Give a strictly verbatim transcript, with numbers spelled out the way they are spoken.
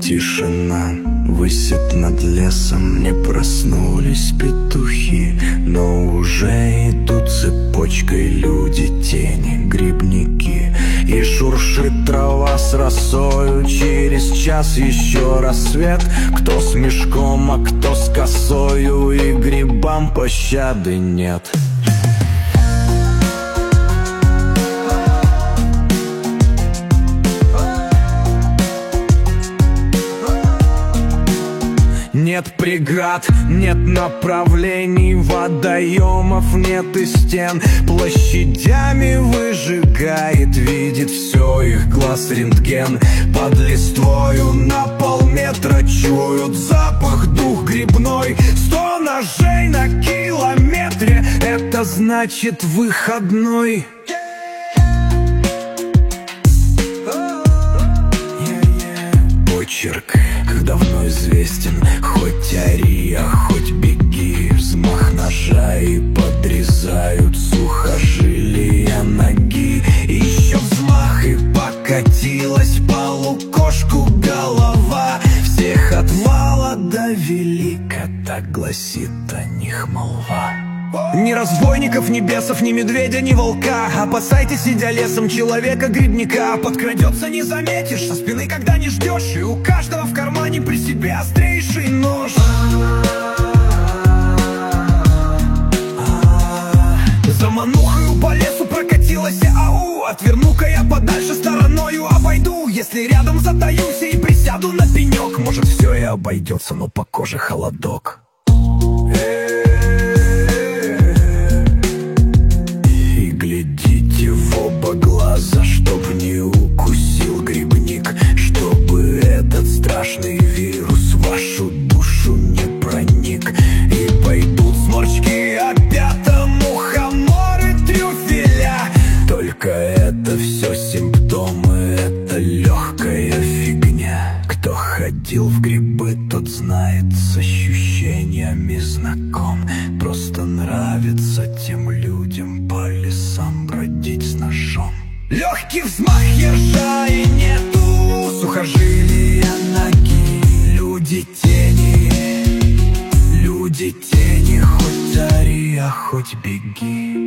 Тишина высит над лесом, не проснулись петухи, но уже идут цепочкой люди, тени, грибники. И шуршит трава с росою, через час еще рассвет. Кто с мешком, а кто с косою, и грибам пощады нет. Нет преград, нет направлений, водоемов нет и стен. Площадями выжигает, видит все их глаз рентген. Под листвою на полметра чуют запах, дух грибной. Сто ножей на километре, это значит выходной. Почерк давно известен, хоть ори, а хоть беги. Взмах ножа и подрезают сухожилия ноги. Еще взмах и покатилась по лукошку голова. Всех от мала до велика, так гласит о них молва. Ни разбойников, ни бесов, ни медведя, ни волка. Опасайтесь, идя лесом, человека-грибника. Подкрадется, не заметишь, со спины когда не ждешь. И у каждого в кармане при себе острейший нож. За манухою по лесу прокатилась, ау. Отверну-ка я подальше, стороною обойду. Если рядом затаюсь и присяду на пенек, может все и обойдется, но по коже холодок. Глядите в оба глаза, чтоб не укусил грибник, чтобы этот страшный вирус в вашу душу не проник. И пойдут сморчки, опята, мухоморы, трюфеля. Только это все симптомы, это легкая фигня. Кто ходил в грибы, тот знает, с ощущениями знаком. Просто нравится тем людям по лесам бродить с ножом. Легкий взмах ежа и нету сухожилия ноги. Люди тени, люди тени, хоть ори, а хоть беги.